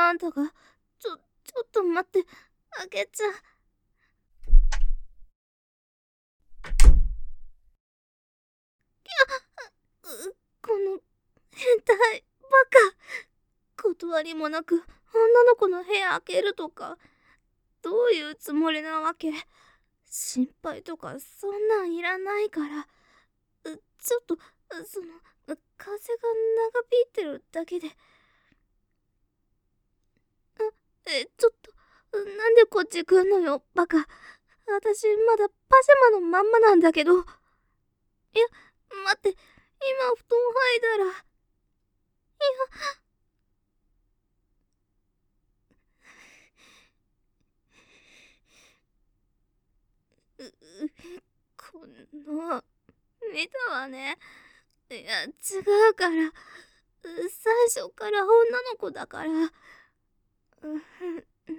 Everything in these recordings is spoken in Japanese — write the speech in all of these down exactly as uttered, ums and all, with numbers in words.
あんたが。ちょ、ちょっと待って、開けちゃ。う、この変態バカ。断りもなく女の子の部屋開けるとか、どういうつもりなわけ？心配とかそんなんいらないから。ちょっと、その、風が長引いてるだけで。え、ちょっと、なんでこっち来んのよ、バカ。私まだパジャマのまんまなんだけど。いや、待って、今布団剥いだら。いや、う、う、この、見たわね。いや、違うから。最初から女の子だから。うん、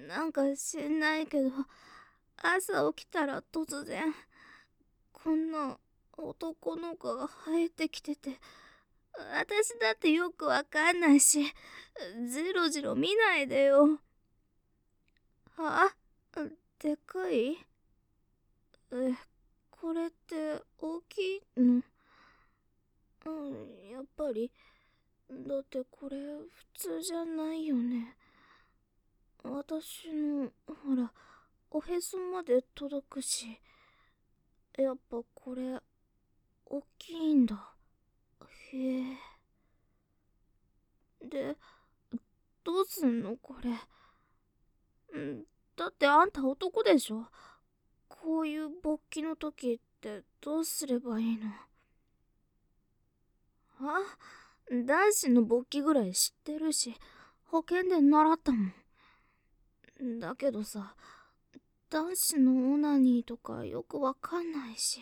なんか知んないけど、朝起きたら突然、こんな男の子が生えてきてて、私だってよくわかんないし、じろじろ見ないでよ。あ、でかい？え、これって大きいの？うん、やっぱり。だってこれ普通じゃないよね。私の、ほら、おへそまで届くし。やっぱこれ、大きいんだ。へえ。で、どうすんのこれ。んだってあんた男でしょ。こういう勃起の時ってどうすればいいの？あ、男子の勃起ぐらい知ってるし、保険で習ったもん。だけどさ、男子のオナニーとかよくわかんないし。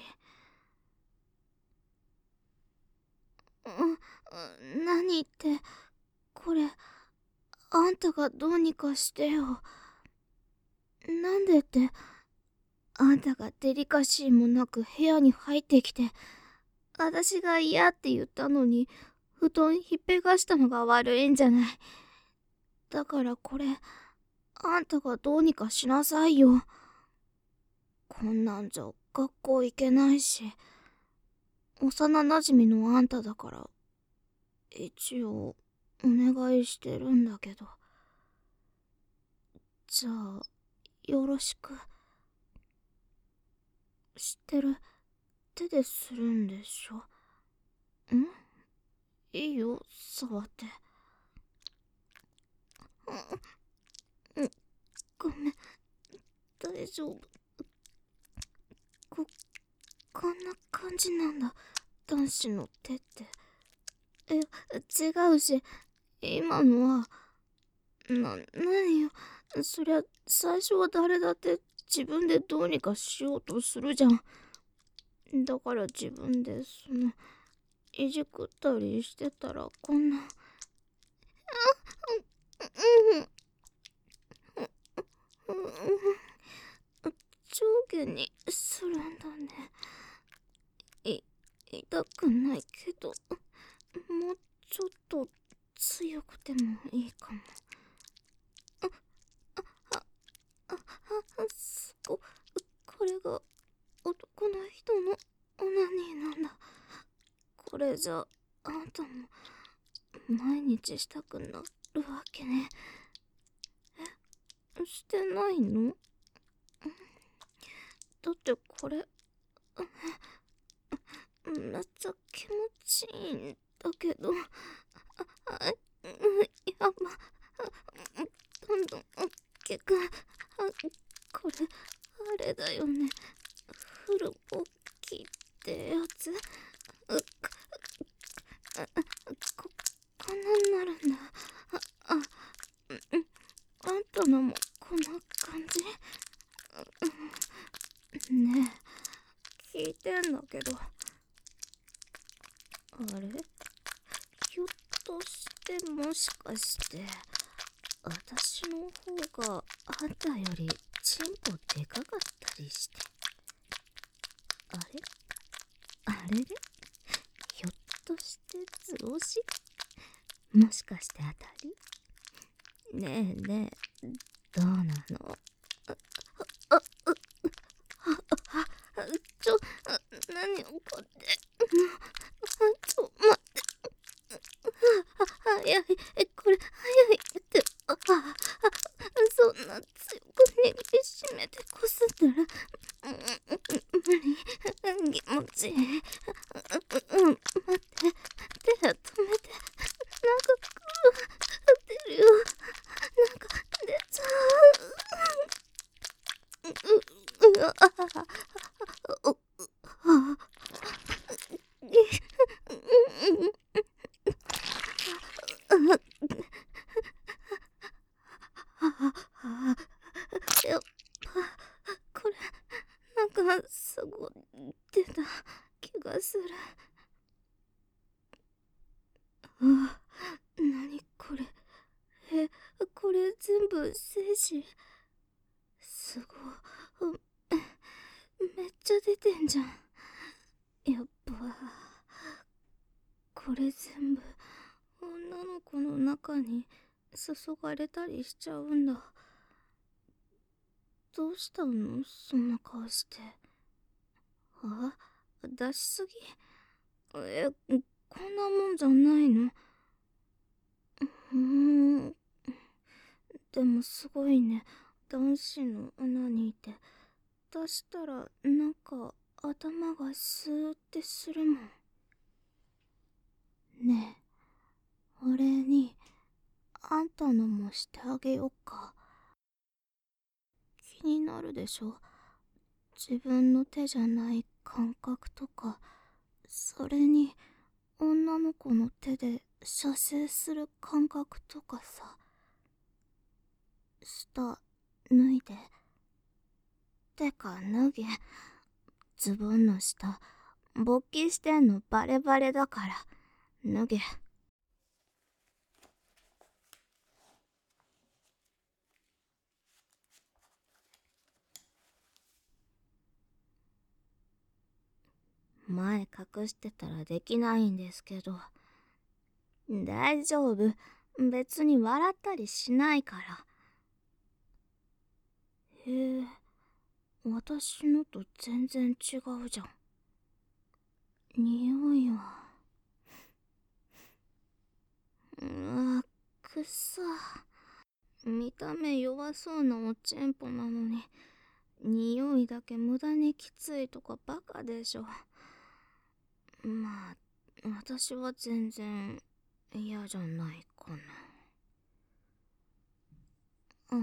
うん、何って、これ、あんたがどうにかしてよ。なんでって、あんたがデリカシーもなく部屋に入ってきて、私が嫌って言ったのに、布団ひっぺがしたのが悪いんじゃない。だからこれ、あんたがどうにかしなさいよ。こんなんじゃ学校行けないし、幼なじみのあんただから、一応、お願いしてるんだけど。じゃあ、よろしく。知ってる。手でするんでしょ？ん？いいよ、触って。うん、ごめん、大丈夫。こ、こんな感じなんだ、男子の手って。え、違うし、今のは、な、何よ。そりゃ、最初は誰だって自分でどうにかしようとするじゃん。だから自分で、その、いじくったりしてたら、こんな。あ、うん、うん、うん、上下にするんだね。い、痛くないけど、もうちょっと強くてもいいかも。あ、あ、あ、あ、すご、これが男の人のオナニーなんだ。これじゃあんたも毎日したくなるわけね。え、してないの？だってこれめっちゃ気持ちいいんだけど。あ、あ、うん、やば、どんどん大きく。あ、これあれだよね、フル勃起ってやつ。う、あ、こ、こんなんなるんだ。あ、あ、うん、あんたのもこんな感じ？ねえ、聞いてんだけど、あれ、ひょっとしてもしかして私の方があんたよりチンポでかかったりして。あれあれれ、ひょっとして図星？もしかして当たり？ ねえねえ、どうなの？あ、あ、あ、あ、ちょ、何怒って。ちょ、待って。は、早い。これ、早いって。あ、あ、そんな強く握りしめてこすったら、無理。気持ちいい。うん、待って。手を止めて。なんか、出るよ。なんか、出ちゃう。う、う、あ、あ、あ、やっぱ、これ、なんか、すごい出た気がする。あ、なにこれ。え、これ全部精子。すごい。めっちゃ出てんじゃん。やっぱ、これ全部、女の子の中に注がれたりしちゃうんだ。どうしたの？そんな顔して。あ？出しすぎ？え、こんなもんじゃないの？うーん。でもすごいね。男子の穴にいて。出したら、なんか、頭がスーってするもん。ねえ、俺に、あんたのもしてあげよっか。気になるでしょ？自分の手じゃない感覚とか、それに女の子の手で射精する感覚とかさ。下脱いで。てか脱げ。ズボンの下勃起してんのバレバレだから脱げ。前隠してたらできないんですけど。大丈夫。別に笑ったりしないから。へえ、私のと全然違うじゃん。匂いは。うわ、くっさ。見た目弱そうなおちんぽなのに、匂いだけ無駄にきついとかバカでしょ。まあ、私は全然嫌じゃないかな。うん。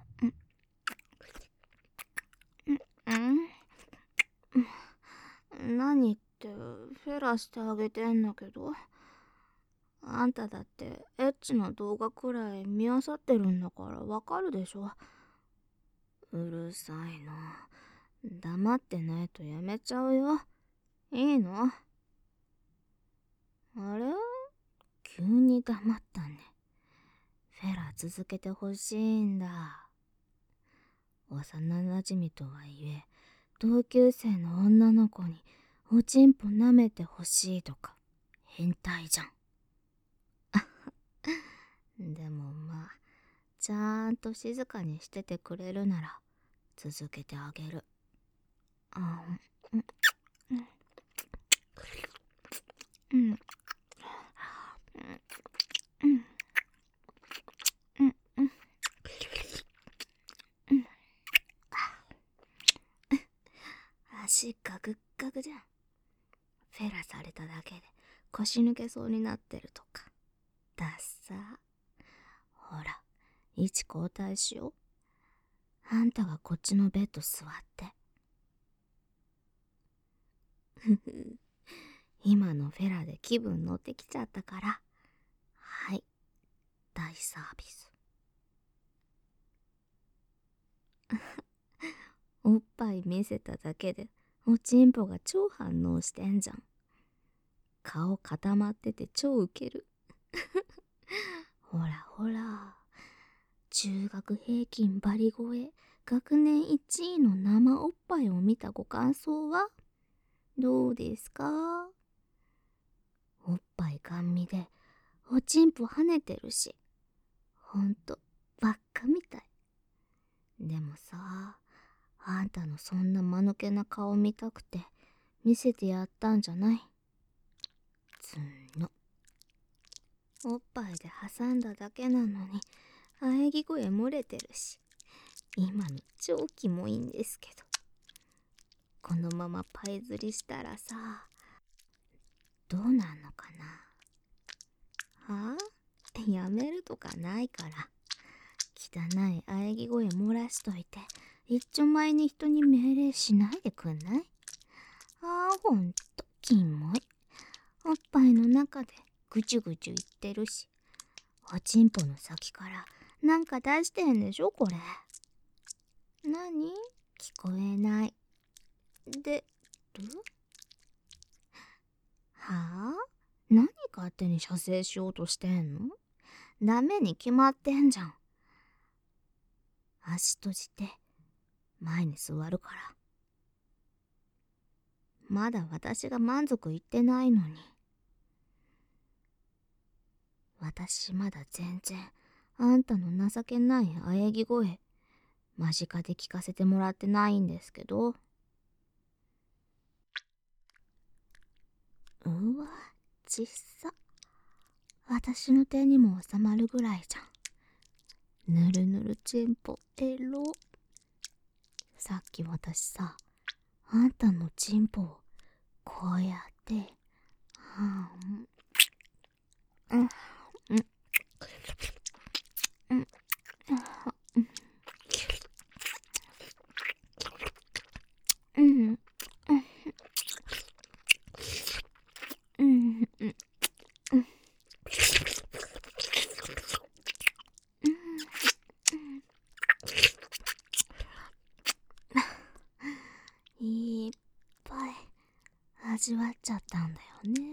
んん何ってフェラしてあげてんだけど。あんただってエッチな動画くらい見漁ってるんだからわかるでしょ。うるさいの。黙ってないとやめちゃうよ。いいの？あれ？急に黙ったね。フェラ続けてほしいんだ。幼馴染とはいえ、同級生の女の子におちんぽ舐めてほしいとか変態じゃん。でもまあ、ちゃんと静かにしててくれるなら続けてあげる。あ、うん、うん、うん、うん、うん、うん、うん。足ガクッガクじゃん。フェラされただけで腰抜けそうになってるとか。ダッサー。ほら、位置交代しよう。あんたがこっちのベッド座って。ふふ。今のフェラで気分乗ってきちゃったから。はい、大サービス。おっぱい見せただけでおちんぽが超反応してんじゃん。顔固まってて超ウケる。ほらほら、中学平均バリ超え学年いちいの生おっぱいを見たご感想はどうですか？おっぱいガン見でおちんぽ跳ねてるし、 ほんとばっかみたい。でもさ、あんたのそんな間抜けな顔見たくて見せてやったんじゃない。つーの。おっぱいで挟んだだけなのに喘ぎ声漏れてるし、今の超キモいんですけど、このままパイ釣りしたらさ、どうなんのかな。はあ、やめるとかないから、汚い喘ぎ声漏らしといて一丁前に人に命令しないでくんない。ああ、ほんとキモい。おっぱいの中でぐちゅぐちゅ言ってるし、おちんぽの先からなんか出してんでしょこれ。なに？聞こえない。でる？はあ？何勝手に射精しようとしてんの？ダメに決まってんじゃん。足閉じて前に座るから。まだ私が満足いってないのに。私まだ全然あんたの情けない喘ぎ声間近で聞かせてもらってないんですけど。うわ、ちっさ。私の手にも収まるぐらいじゃん。ぬるぬるチンポエロ。さっき私さ、あんたのチンポをこうやってはあ、うんうんうんうんうんうんうんいっぱい味わっちゃったんだよね。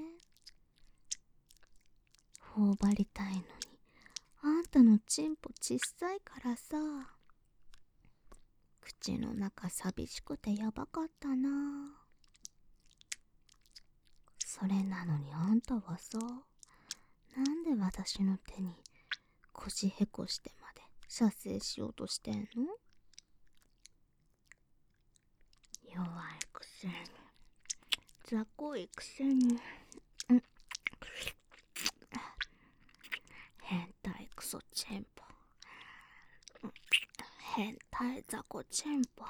頬張りたいのにあんたのチンポちっさいからさ、口の中寂しくてやばかったな。それなのにあんたはさ、なんで私の手に腰へこしてまで射精しようとしてんの？弱いくせに、雑魚いくせに、うん、変態クソチンポ、変態雑魚チンポ。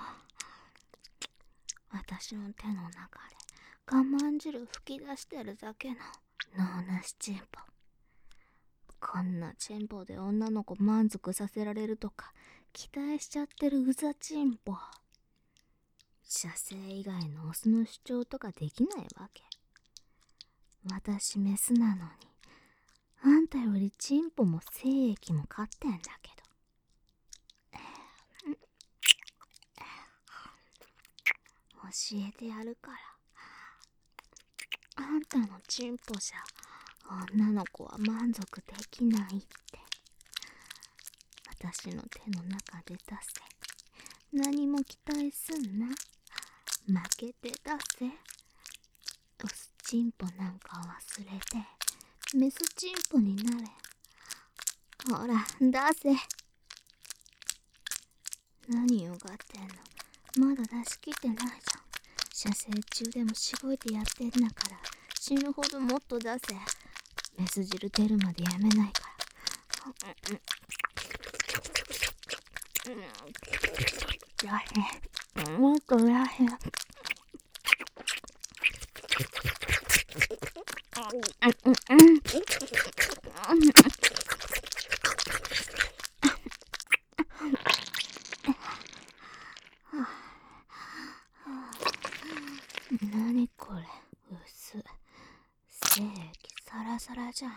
私の手の中で我慢汁吹き出してるだけの脳なしチンポ。こんなチンポで女の子満足させられるとか期待しちゃってるうざチンポ。射精以外のオスの主張とかできないわけ。私メスなのにあんたよりチンポも精液も勝ってんだけど。教えてやるから。あんたのチンポじゃ女の子は満足できないって。私の手の中で出せ。何も期待すんな。負けて出せ。オスチンポなんか忘れてメスチンポになれ。ほら出せ。何よがってんの。まだ出し切ってないじゃん。射精中でもしごいてやってんだから死ぬほどもっと出せ。メス汁出るまでやめないから。出せ、もっと出せ。何これ、薄っ。精液サラサラじゃん。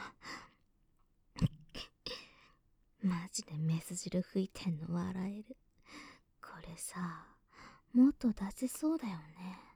マジでメス汁吹いてんの笑える。これさ、もっと出せそうだよね。